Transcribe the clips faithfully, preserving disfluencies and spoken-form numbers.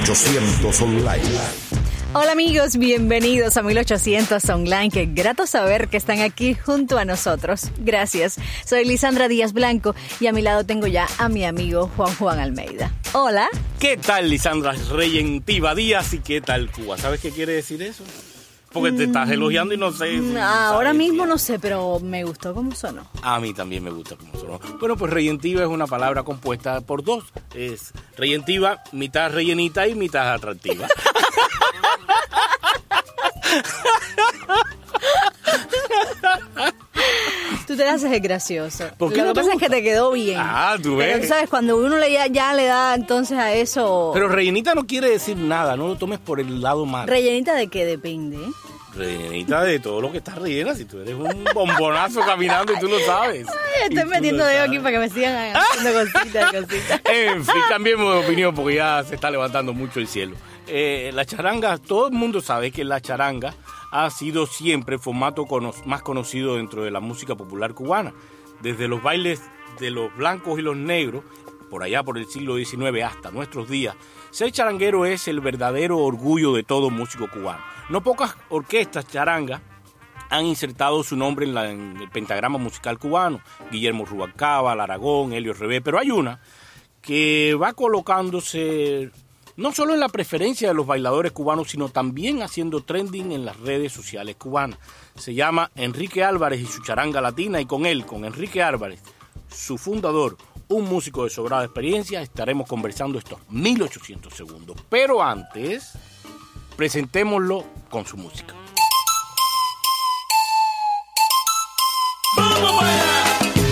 ochocientos Online. Hola amigos, bienvenidos a mil ochocientos Online. Qué grato saber que están aquí junto a nosotros. Gracias. Soy Lisandra Díaz Blanco y a mi lado tengo ya a mi amigo Juan Juan Almeida. Hola. ¿Qué tal, Lisandra? Reyentiva Díaz y ¿qué tal, Cuba? ¿Sabes qué quiere decir eso? Porque te estás elogiando y no sé. Si Ahora mismo no sé, pero me gustó cómo sonó. A mí también me gusta cómo sonó. Bueno, pues reyentiva es una palabra compuesta por dos. Es reyentiva, mitad rellenita y mitad atractiva. Tú te haces el gracioso. ¿Por qué Lo no que te pasa gusta? es que te quedó bien. Ah, tú ves. Pero tú sabes, cuando uno le ya, ya le da entonces a eso... Pero rellenita no quiere decir nada, no lo tomes por el lado malo. ¿Rellenita de qué depende? Rellenita de todo lo que está rellena, si tú eres un bombonazo caminando y tú lo sabes. Ay, estoy Y metiendo tú lo dedo sabes. aquí para que me sigan haciendo cositas, cositas. En fin, cambiemos de opinión porque ya se está levantando mucho el cielo. Eh, la charanga, todo el mundo sabe que la charanga ha sido siempre el formato cono- más conocido dentro de la música popular cubana. Desde los bailes de los blancos y los negros, por allá por el siglo diecinueve hasta nuestros días, ser charanguero es el verdadero orgullo de todo músico cubano. No pocas orquestas charangas han insertado su nombre en, la, en el pentagrama musical cubano. Guillermo Rubalcaba, Aragón, Helio Rebé, pero hay una que va colocándose no solo en la preferencia de los bailadores cubanos, sino también haciendo trending en las redes sociales cubanas. Se llama Enrique Álvarez y su charanga latina, y con él, con Enrique Álvarez, su fundador, un músico de sobrada experiencia, estaremos conversando estos mil ochocientos segundos. Pero antes, presentémoslo con su música. ¡Vamos para allá!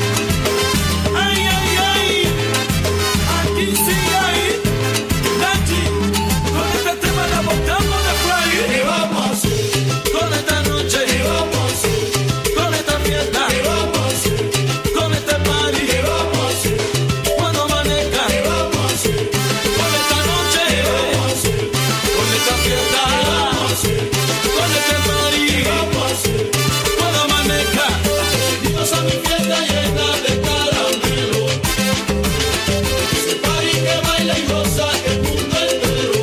¡Ay, ay, ay! Aquí sí hay Nachi. Con este tema la botamos de fly. Y vamos así. Con esta noche. Y vamos así. Con esta fiesta. Y vamos así. Con este party. Y vamos así. Cuando amanezca. Y vamos así. Con esta noche. Y vamos así. Con esta fiesta. Y vamos así. Con este party. Y vamos así. Cuando amanezca. A mi fiesta llena de caramelo, ese party que baila y goza el mundo entero.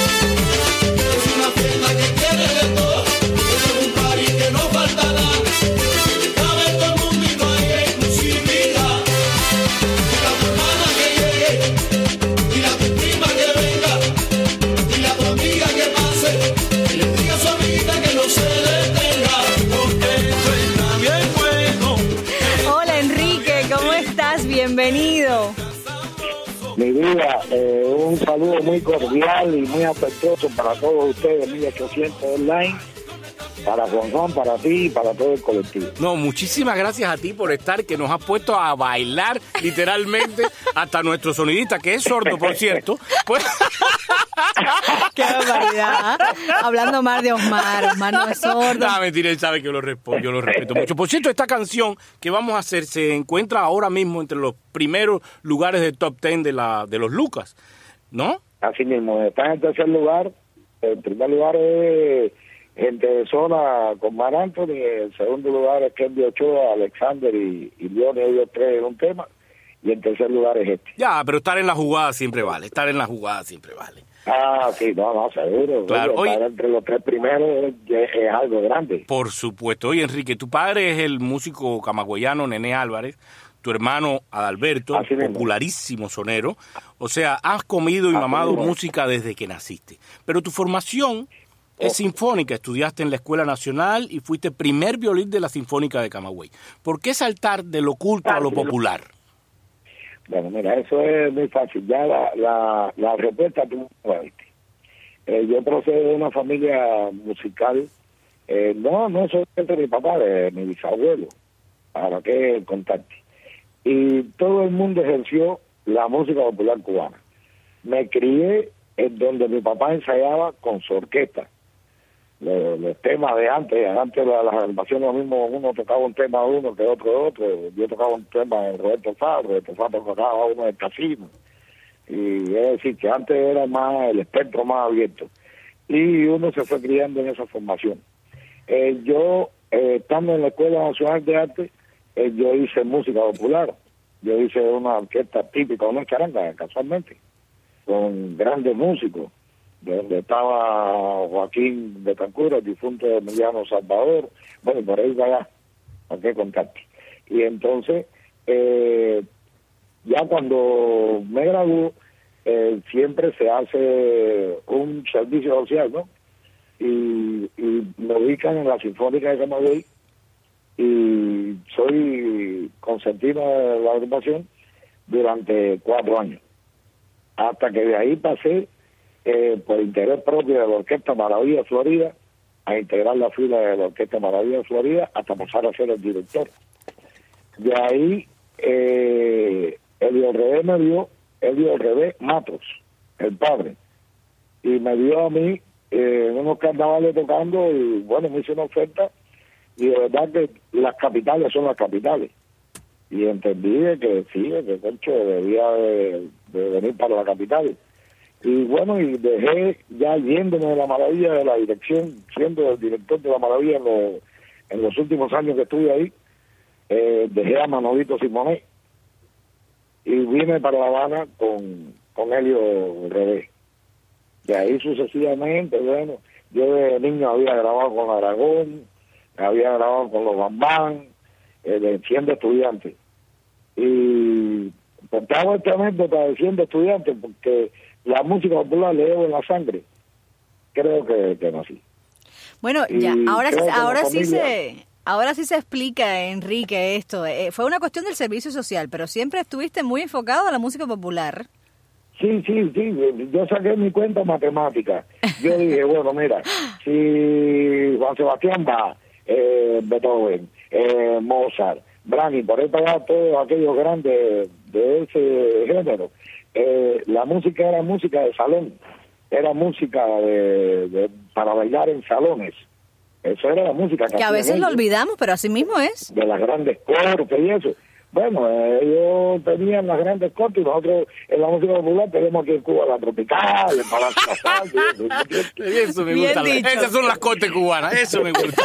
Es una fiesta que quiere de todo, es un party que no faltará. Cabe todo el mundo y no hay exclusividad. Dile a tu hermana que llegue, dile a tu prima que venga, dile a tu amiga que pase, y le diga a su amiguita que no se detenga, porque esto está bien bueno. Hola Enrique, ¿cómo estás? Bienvenido. Mi vida, eh, un saludo muy cordial y muy afectuoso para todos ustedes, mil ochocientos Online, para Juan Juan, para ti y para todo el colectivo. No, muchísimas gracias a ti por estar, que nos has puesto a bailar literalmente hasta nuestro sonidista, que es sordo, por cierto. Pues... Qué barbaridad. Hablando mal de Osmar. Osmar no es sordo. No, mentira, él sabe que yo lo, respo- yo lo respeto mucho. Por cierto, esta canción que vamos a hacer se encuentra ahora mismo entre los primeros lugares del top ten de, la, de los Lucas, ¿no? Así mismo, está en el tercer lugar. El primer lugar es Gente Sola con Mar Anthony. El segundo lugar es Kenny Ochoa, Alexander y, y Leone, ellos tres en un tema. Y el tercer lugar es este. Ya, pero estar en la jugada siempre vale. Estar en la jugada siempre vale. Ah, sí, no, no, seguro. Claro, Oye, oye- estar entre los tres primeros es, es algo grande. Por supuesto. Oye, Enrique, tu padre es el músico camagüeyano Nené Álvarez, tu hermano Adalberto, Así mismo. popularísimo sonero. O sea, has comido y Así mamado mismo. música desde que naciste. Pero tu formación es Oh. sinfónica. Estudiaste en la Escuela Nacional y fuiste primer violín de la Sinfónica de Camagüey. ¿Por qué saltar de lo culto a lo popular? Bueno, mira, eso es muy fácil. Ya la, la, la respuesta tú la viste. Eh, yo procedo de una familia musical, eh, no, no solamente de mi papá, de mi bisabuelo, para qué contarte. Y todo el mundo ejerció la música popular cubana. Me crié en donde mi papá ensayaba con su orquesta. Los, los temas de antes, antes de las agrupaciones lo mismo, uno tocaba un tema de uno que otro de otro. Yo tocaba un tema de Roberto Fá, Roberto Fá tocaba uno del Casino. Y es decir, que antes era más el espectro más abierto. Y uno se fue criando en esa formación. Eh, yo, eh, estando en la Escuela Nacional de Arte, eh, yo hice música popular. Yo hice una orquesta típica, una charanga, casualmente, con grandes músicos. de donde estaba Joaquín Betancur, el difunto Emiliano Salvador, bueno, por ahí allá, ¿para qué contarte? Y entonces, eh, ya cuando me graduó, eh, siempre se hace un servicio social, ¿no? Y, y me ubican en la Sinfónica de Camagüey, y soy consentino de la agrupación durante cuatro años, hasta que de ahí pasé, eh, por interés propio de la Orquesta Maravilla Florida, a integrar la fila de la Orquesta Maravilla Florida, hasta pasar a ser el director. De ahí, eh, Elio Revés me dio, Elio Revés Matos, el padre, y me dio a mí eh, unos carnavales tocando, y bueno, me hizo una oferta, y de verdad que las capitales son las capitales. Y entendí de que sí, de que Concho debía de, de venir para la capital. Y bueno, y dejé ya yéndome de la Maravilla, de la dirección, siendo el director de la Maravilla en, lo, en los últimos años que estuve ahí, eh, dejé a Manolito Simonet y vine para La Habana con, con Elio Revés. De ahí sucesivamente, bueno, yo de niño había grabado con Aragón, había grabado con los Bambán, eh, de siendo estudiante. Y pues te hago esta anécdota de siendo estudiante porque la música popular le llevo en la sangre. Creo que, que nací. Bueno, Y ya, ahora, sí, creo que la ahora sí familia- se... Ahora sí se explica, Enrique, esto. Eh, fue una cuestión del servicio social, pero siempre estuviste muy enfocado a la música popular. Sí, sí, sí, yo saqué mi cuenta matemática. Yo dije, bueno, mira, si Juan Sebastián Bach, eh, Beethoven, eh, Mozart, Brahms, por ahí para allá, todos aquellos grandes de ese género, eh, la música era música de salón, era música de, de para bailar en salones. Eso era la música que Que a hacían veces lo ellos, olvidamos, pero así mismo es. de las grandes cortes y eso. Bueno, eh, ellos tenían las grandes cortes y nosotros en la música popular tenemos aquí en Cuba la tropical, el Palacio Casal. Eso me Bien gusta. dicho. Esas son las cortes cubanas. Eso me gusta.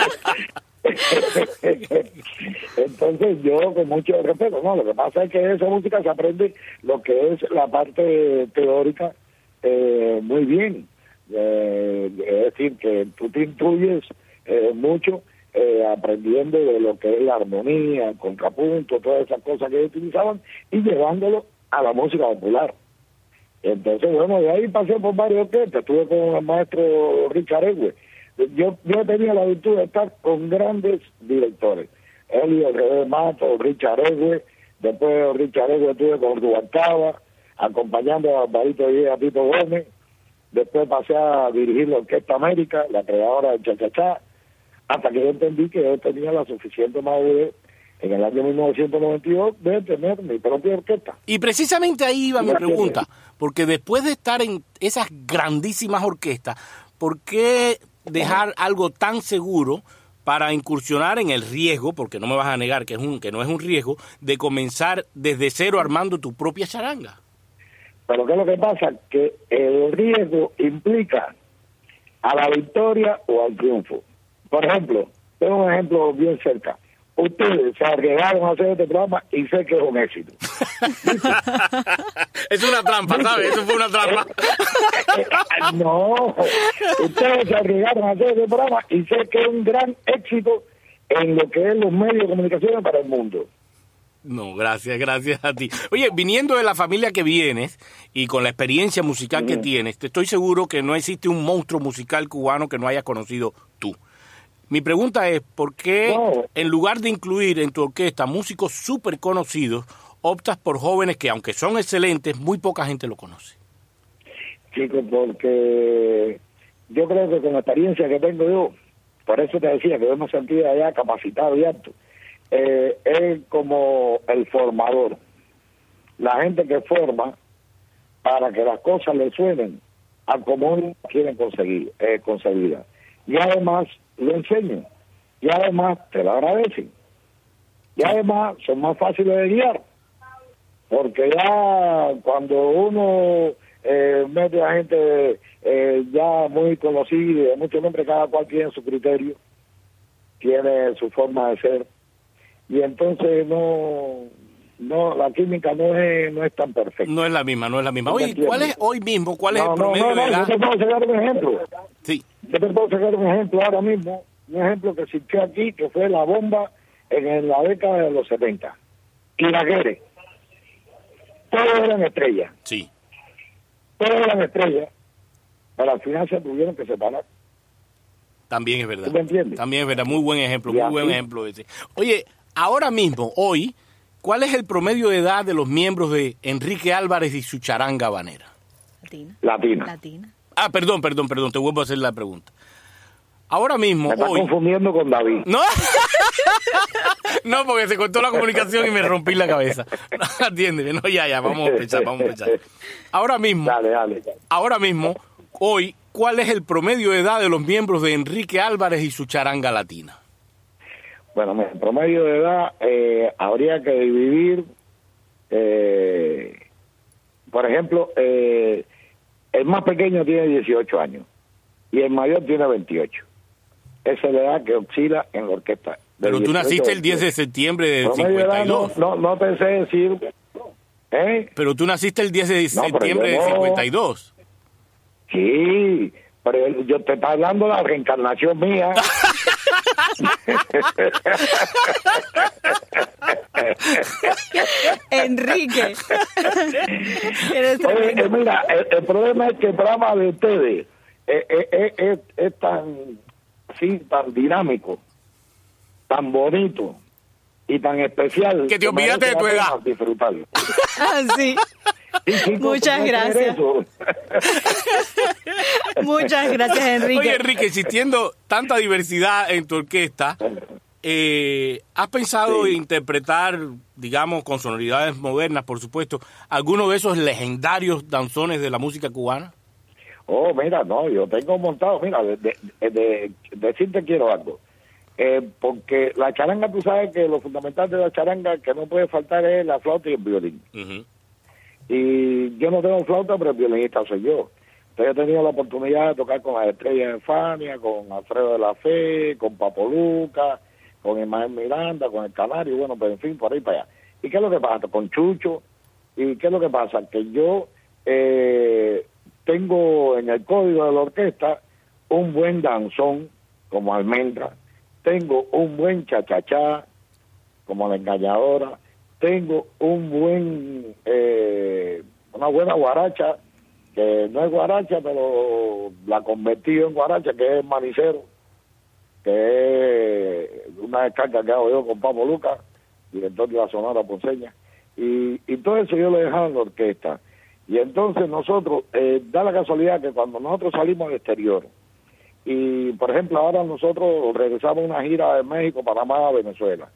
Entonces yo con mucho respeto, no, lo que pasa es que de esa música se aprende lo que es la parte teórica eh, muy bien, eh, es decir, que tú te instruyes eh, mucho eh, aprendiendo de lo que es la armonía, el contrapunto, todas esas cosas que ellos utilizaban y llevándolo a la música popular. Entonces, bueno, de ahí pasé por varios orquestas, estuve con el maestro Richard Egüe. Yo, yo tenía la virtud de estar con grandes directores. Elio Revés Matos, Richard Egüe, después de Richard Egüe estuve con Rubalcaba, acompañando a Barbarito y a Tito Gómez. Después pasé a dirigir la Orquesta América, la creadora de Chachachá, hasta que yo entendí que yo tenía la suficiente madurez en el año mil novecientos noventa y dos de tener mi propia orquesta. Y precisamente ahí iba mi Gracias. pregunta, porque después de estar en esas grandísimas orquestas, ¿por qué dejar algo tan seguro para incursionar en el riesgo, porque no me vas a negar que es un que no es un riesgo, de comenzar desde cero armando tu propia charanga? Pero ¿qué es lo que pasa? Que el riesgo implica a la victoria o al triunfo. Por ejemplo, tengo un ejemplo bien cerca. Ustedes se arriesgaron a hacer este programa y sé que es un éxito. Es una trampa, ¿sabes? Eso fue una trampa. No, ustedes se arriesgaron a hacer este programa y sé que es un gran éxito en lo que es los medios de comunicación para el mundo. No, gracias, gracias a ti. Oye, viniendo de la familia que vienes y con la experiencia musical que tienes, te estoy seguro que no existe un monstruo musical cubano que no hayas conocido tú. Mi pregunta es, ¿por qué No. en lugar de incluir en tu orquesta músicos súper conocidos, optas por jóvenes que, aunque son excelentes, muy poca gente lo conoce? Chicos, porque yo creo que con la experiencia que tengo yo, por eso te decía que yo me sentía allá capacitado y apto, eh, es como el formador, la gente que forma para que las cosas le suenen a como ellos quieren conseguir, eh, conseguirlas. Y además lo enseñan, y además te lo agradecen, y además son más fáciles de guiar, porque ya cuando uno eh, mete a gente eh, ya muy conocida, de mucho nombre, cada cual tiene su criterio, tiene su forma de ser, y entonces no no, la química no es, no es tan perfecta. No es la misma, no es la misma. ¿Me Oye, entiendes? ¿cuál es hoy mismo? ¿Cuál es No, el no, promedio no, no, de edad? yo te puedo sacar un ejemplo. Sí. Yo te puedo sacar un ejemplo ahora mismo, un ejemplo que existió aquí, que fue la bomba en, en la década de los setenta. Ibaguere. Todos eran estrellas, Sí. todos eran estrellas, pero al final se tuvieron que separar. También es verdad. ¿Tú me entiendes? También es verdad. Muy buen ejemplo, Y muy así- buen ejemplo ese. Oye, ahora mismo, hoy, ¿cuál es el promedio de edad de los miembros de Enrique Álvarez y su charanga habanera? Latina. Latina. Latina. Ah, perdón, perdón, perdón, te vuelvo a hacer la pregunta. Ahora mismo, Me estás hoy... confundiendo con David. No, no, porque se cortó la comunicación y me rompí la cabeza. Atiéndeme, no, ya, ya, vamos a empezar, vamos a empezar. Ahora mismo, Dale, dale. ahora mismo, hoy, ¿cuál es el promedio de edad de los miembros de Enrique Álvarez y su charanga latina? Bueno, mira, el promedio de edad eh, habría que dividir, eh, por ejemplo, eh, el más pequeño tiene dieciocho años y el mayor tiene veintiocho. Esa es la edad que oscila en la orquesta. de Pero tú dieciocho a naciste el diez de veintiocho. septiembre del Promedio de cincuenta edad y dos. No, no, no te sé decir. ¿Eh? Pero tú naciste el diez de No, pero septiembre yo del no. cincuenta y dos. Sí, pero yo te estoy hablando de la reencarnación mía. Enrique. Eres Oye, tremendo. eh, mira, el, el problema es que el programa de ustedes eh, eh, eh, es, es tan, sí, tan dinámico, tan bonito y tan especial. Que te olvidaste merece de tu la pena edad. disfrutarlo. Ah, sí. Sí, chicos, Muchas ¿puedes creer gracias. eso? Muchas gracias, Enrique. Oye, Enrique, existiendo tanta diversidad en tu orquesta, eh, ¿has pensado Sí. interpretar, digamos, con sonoridades modernas, por supuesto, alguno de esos legendarios danzones de la música cubana? Oh, mira, no, yo tengo montado, mira, de, de, de- decirte quiero algo. Eh, porque la charanga, tú sabes que lo fundamental de la charanga que no puede faltar es la flauta y el violín. Ujú. Y yo no tengo flauta, pero el violinista soy yo. Entonces he tenido la oportunidad de tocar con las estrellas de Fania, con Alfredo de la Fe, con Papo Luca, con Ismael Miranda, con el Canario, bueno, pues en fin, por ahí para allá. ¿Y qué es lo que pasa? Con Chucho. ¿Y qué es lo que pasa? Que yo eh, tengo en el código de la orquesta un buen danzón, como Almendra. Tengo un buen chachachá, como La Engañadora. Tengo un buen, eh, una buena guaracha, que no es guaracha, pero la convertí en guaracha, que es manicero, que es una descarga que hago yo con Papo Lucas, director de la Sonora Ponceña, y, y todo eso yo lo he dejado en la orquesta. Y entonces nosotros, eh, da la casualidad que cuando nosotros salimos al exterior, y por ejemplo ahora nosotros regresamos a una gira de México, Panamá, Venezuela,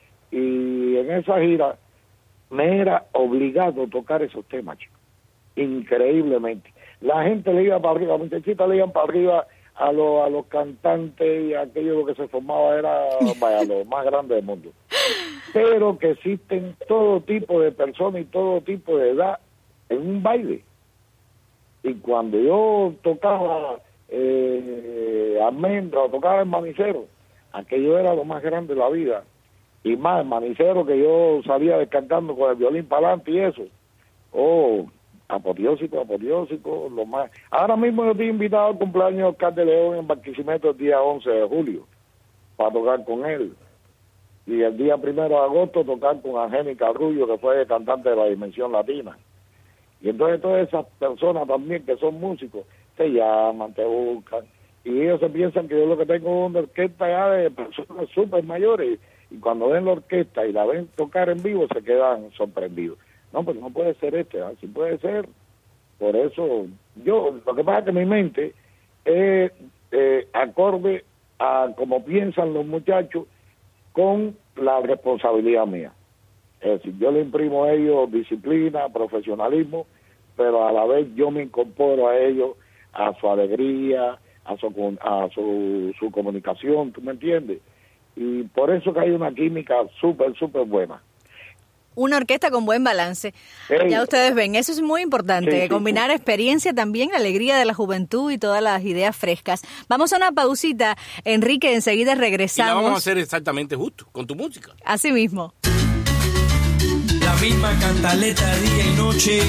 y en esa gira me era obligado a tocar esos temas, chicos, increíblemente. La gente le iba para arriba, las muchachitas le iban para arriba a, los a los cantantes, y aquello que se formaba era, vaya, lo más grande del mundo. Pero que existen todo tipo de personas y todo tipo de edad en un baile. Y cuando yo tocaba eh, Almendra o tocaba el manicero, aquello era lo más grande de la vida. Y más, el manicero que yo salía descantando con el violín para adelante y eso. Oh, apoteósico, apoteósico, lo más. Ahora mismo yo estoy invitado al cumpleaños de Oscar de León en Barquisimeto el día once de julio para tocar con él. Y el día primero de agosto tocar con Angélica Rubio, que fue cantante de la Dimensión Latina. Y entonces todas esas personas también que son músicos te llaman, te buscan, y ellos se piensan que yo lo que tengo es una orquesta ya de personas súper mayores, y cuando ven la orquesta y la ven tocar en vivo se quedan sorprendidos. No, pues no puede ser este, así puede ser. Por eso yo, lo que pasa es que mi mente es eh, acorde a como piensan los muchachos con la responsabilidad mía. Es decir, yo le imprimo a ellos disciplina, profesionalismo, pero a la vez yo me incorporo a ellos, a su alegría, a su, a su, su comunicación, ¿tú me entiendes? Y por eso que hay una química súper, súper buena. Una orquesta con buen balance. Ey. Ya ustedes ven, eso es muy importante, Sí, sí, combinar sí. experiencia también, alegría de la juventud y todas las ideas frescas. Vamos a una pausita, Enrique, enseguida Y la regresamos. vamos a hacer exactamente justo, con tu música. Así mismo. La misma cantaleta día y noche.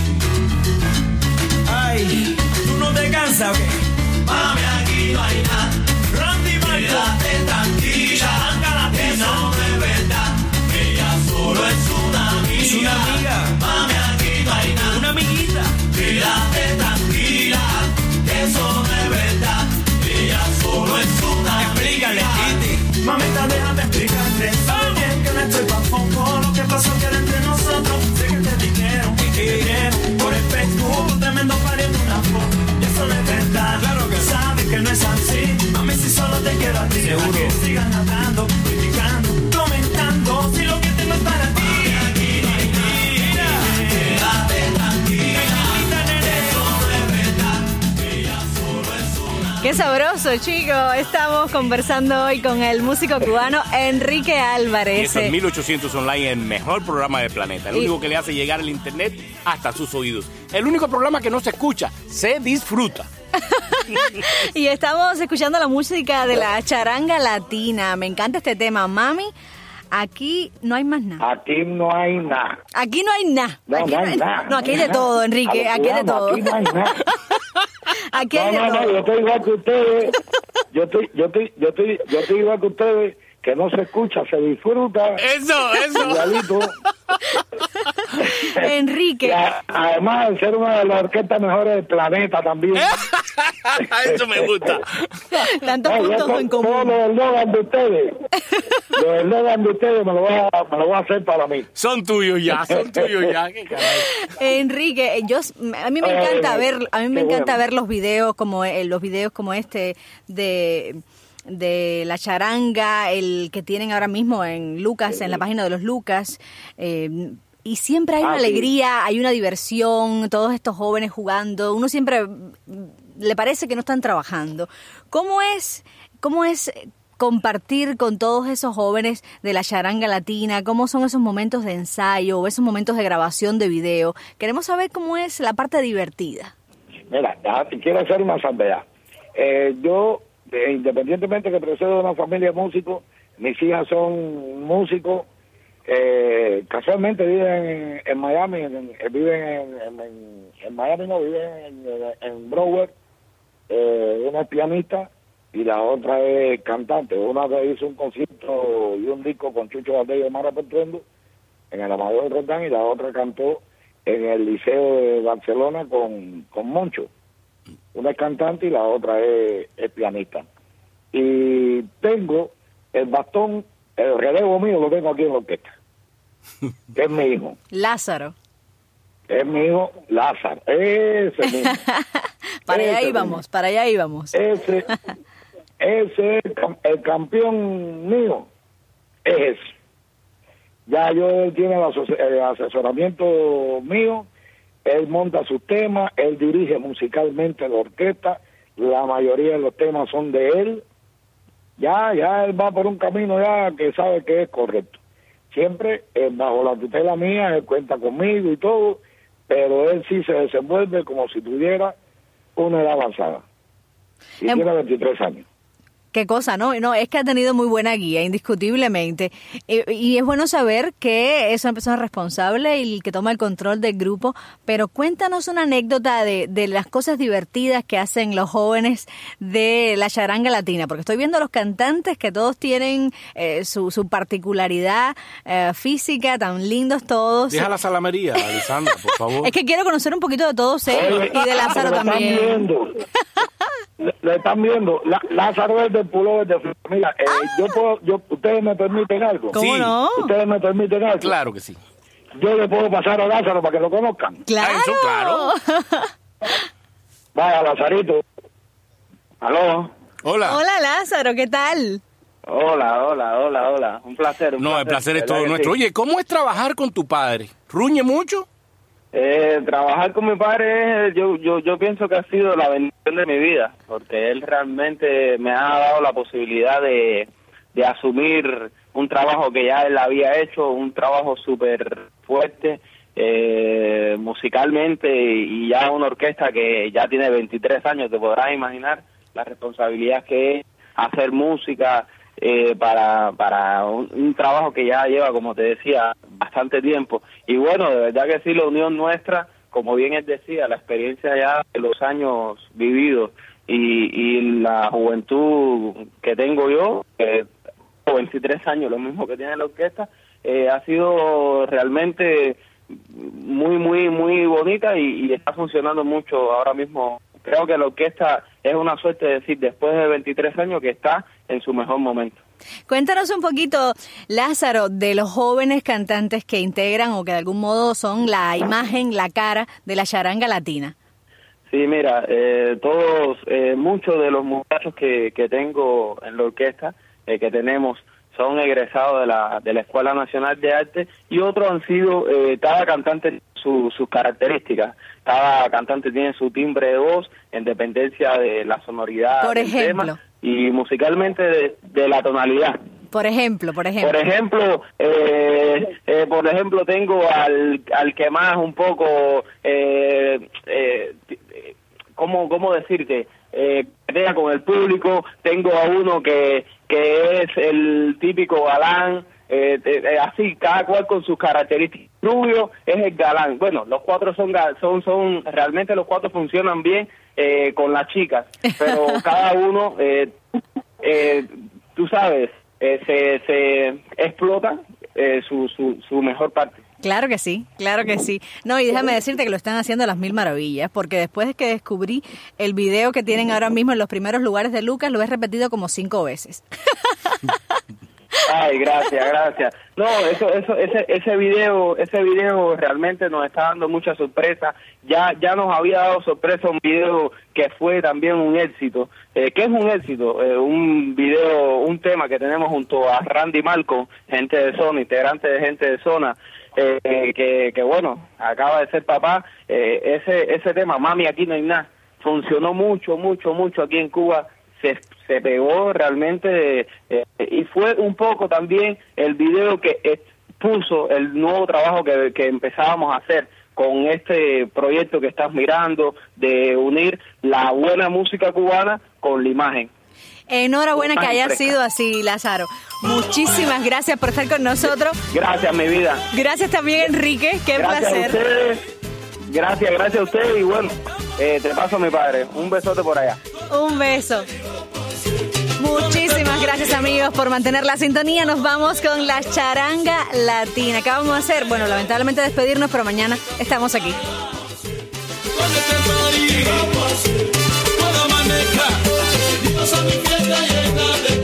Ay, ¿tú no te cansas o qué? Mami, aquí no hay nada. Randy Marco, quédate tranquila, eso no es verdad. Ella solo es una amiga. Es una amiga. Mami, aquí no hay nada. Una amiguita. Quédate tranquila, eso no es verdad. Ella solo es una amiga. Explícale, Kitty. Mamita, déjame explicarte. Sabes bien que no estoy pa' foco. Lo que pasó que era entre nosotros. Sé que te dijeron que querían. Por el Facebook, tremendo pariendo una foto. Y eso no es verdad. Claro que sabes que no es así. Mami, si solo te quiero a ti. Seguro. Que sigan hablando, criticando, comentando. Si lo que tengo es para ti. Mami, aquí no hay nada. Quédate tranquila. Eso no es verdad. Ella solo es una. Qué sabroso, chicos. Estamos conversando hoy con el músico cubano Enrique Y Álvarez. eso es mil ochocientos Online, el mejor programa del planeta. El Y- único que le hace llegar el internet hasta sus oídos. El único programa que no se escucha, se disfruta. Y estamos escuchando la música de la charanga latina. Me encanta este tema, mami. Aquí no hay más nada. Aquí no hay nada. Aquí no hay nada. No, Aquí no hay nada. No, aquí hay de todo, Enrique. A Aquí hay de los todo. cubanos, Aquí no hay nada. Aquí hay No, de no, no, yo todo. estoy igual que ustedes. Yo estoy, yo estoy, yo estoy, yo estoy igual que ustedes, que no se escucha, se disfruta. Eso, eso. Igualito. Enrique. Y a- además de ser una de las orquestas mejores del planeta también. Eso me gusta. Tantos No, yo puntos to- en todo común. los eslogan de ustedes, los eslogan de ustedes me lo voy a, me lo voy a hacer para mí. Son tuyos ya, son tuyos ya. ¿Qué caray? Enrique, yo a mí me Ay, encanta ay, ver, a mí me qué encanta bueno. ver los videos como eh, los videos como este de de la charanga, el que tienen ahora mismo en Lucas, en la página de los Lucas. Eh, y siempre hay Ah, una sí. alegría, hay una diversión, todos estos jóvenes jugando. Uno siempre mm, le parece que no están trabajando. ¿Cómo es, cómo es compartir con todos esos jóvenes de la charanga latina? ¿Cómo son esos momentos de ensayo o esos momentos de grabación de video? Queremos saber cómo es la parte divertida. Mira, ya te quiero hacer una salvedad. Eh, yo, eh, independientemente que procedo de una familia de músicos, mis hijas son músicos, eh, casualmente viven en, en Miami, en- en- viven en, en- en- en Miami, no, viven en, en Broward, eh, una es pianista y la otra es cantante. Una que hizo un concierto y un disco con Chucho Valdés y Omar Apertuendo en el Amador de Roldán, y la otra cantó en el Liceo de Barcelona con, con Moncho. Una es cantante y la otra es, es pianista. Y tengo el bastón, el relevo mío lo tengo aquí en la orquesta, que es mi hijo. Lázaro. Es mi hijo Lázaro, ese mismo. Para allá Ese íbamos, mismo. para allá íbamos. Ese, ese es el, cam- el campeón mío, es ese. Ya yo, él tiene el, aso- el asesoramiento mío, él monta sus temas, él dirige musicalmente la orquesta, la mayoría de los temas son de él. Ya, ya él va por un camino ya que sabe que es correcto. Siempre eh, bajo la tutela mía, él cuenta conmigo y todo, pero él sí se desenvuelve como si tuviera una edad avanzada. Y Em- tiene veintitrés años. Qué cosa, ¿no? No, es que ha tenido muy buena guía, indiscutiblemente. Eh, y es bueno saber que es una persona responsable y que toma el control del grupo. Pero cuéntanos una anécdota de, de las cosas divertidas que hacen los jóvenes de la charanga latina. Porque estoy viendo a los cantantes que todos tienen eh, su, su particularidad eh, física, tan lindos todos. Deja la salamería, Alessandra, por favor. Es que quiero conocer un poquito de todos ellos y de Lázaro Pero lo también. Están viendo. Le, le están viendo. La, Lázaro es del pullover de Flor. Mira, eh, yo puedo, yo, ustedes me permiten algo. ¿Cómo Sí. no? Ustedes me permiten algo. Claro que sí. Yo le puedo pasar a Lázaro para que lo conozcan. ¡Claro! Ah, eso, claro. Vaya, Lazarito. Aló. Hola. Hola, Lázaro, ¿qué tal? Hola, hola, hola, hola. Un placer. Un No, el placer es ¿verdad todo que nuestro. sí? Oye, ¿cómo es trabajar con tu padre? ¿Ruñe mucho? Eh, trabajar con mi padre, yo, yo, yo pienso que ha sido la bendición de mi vida, porque él realmente me ha dado la posibilidad de, de asumir un trabajo que ya él había hecho, un trabajo súper fuerte, eh, musicalmente, y ya una orquesta que ya tiene veintitrés años, te podrás imaginar la responsabilidad que es hacer música eh, para, para un, un trabajo que ya lleva, como te decía, bastante tiempo. Y bueno, de verdad que sí, la unión nuestra, como bien él decía, la experiencia ya de los años vividos y, y la juventud que tengo yo, eh, veintitrés años, lo mismo que tiene la orquesta, eh, ha sido realmente muy, muy, muy bonita y, y está funcionando mucho ahora mismo. Creo que la orquesta es una suerte de decir, después de veintitrés años, que está en su mejor momento. Cuéntanos un poquito, Lázaro, de los jóvenes cantantes que integran o que de algún modo son la imagen, la cara de la charanga latina. Sí, mira, eh, todos, eh, muchos de los muchachos que, que tengo en la orquesta, eh, que tenemos, son egresados de la de la Escuela Nacional de Arte, y otros han sido, eh, cada cantante su, sus características, cada cantante tiene su timbre de voz en dependencia de la sonoridad por del ejemplo tema y musicalmente de, de la tonalidad. Por ejemplo, por ejemplo. Por ejemplo, eh, eh, por ejemplo tengo al, al que más un poco, eh, eh, ¿cómo, cómo decirte? Eh, con el público, tengo a uno que, que es el típico galán, eh, eh, así, cada cual con sus características. Rubio es el galán. Bueno, los cuatro son, son, son realmente los cuatro funcionan bien eh, con las chicas, pero cada uno, eh, eh, tú sabes, eh, se, se explota eh, su, su, su mejor parte. Claro que sí, claro que sí. No, y déjame decirte que lo están haciendo a las mil maravillas, porque después de que descubrí el video que tienen ahora mismo en los primeros lugares de Lucas, lo he repetido como cinco veces. Ay, gracias, gracias. No, eso, eso, ese, ese video, ese video realmente nos está dando mucha sorpresa. Ya, ya nos había dado sorpresa un video que fue también un éxito. Eh, ¿Qué es un éxito? Eh, un video, un tema que tenemos junto a Randy Malcolm, gente de zona, integrante de gente de zona. Eh, que, que bueno, acaba de ser papá, eh, ese ese tema, Mami, aquí no hay nada, funcionó mucho, mucho, mucho aquí en Cuba, se, se pegó realmente, eh, y fue un poco también el video que expuso el nuevo trabajo que, que empezábamos a hacer con este proyecto que estás mirando, de unir la buena música cubana con la imagen. Enhorabuena que haya sido así, Lázaro. Muchísimas gracias por estar con nosotros. Gracias, mi vida. Gracias también, Enrique. Qué gracias placer. A ustedes. Gracias, gracias a ustedes. Y bueno, eh, te paso a mi padre. Un besote por allá. Un beso. Muchísimas gracias, amigos, por mantener la sintonía. Nos vamos con la charanga latina. ¿Qué vamos a hacer? Bueno, lamentablemente despedirnos, pero mañana estamos aquí. Toda maneja, a mi fiesta llena de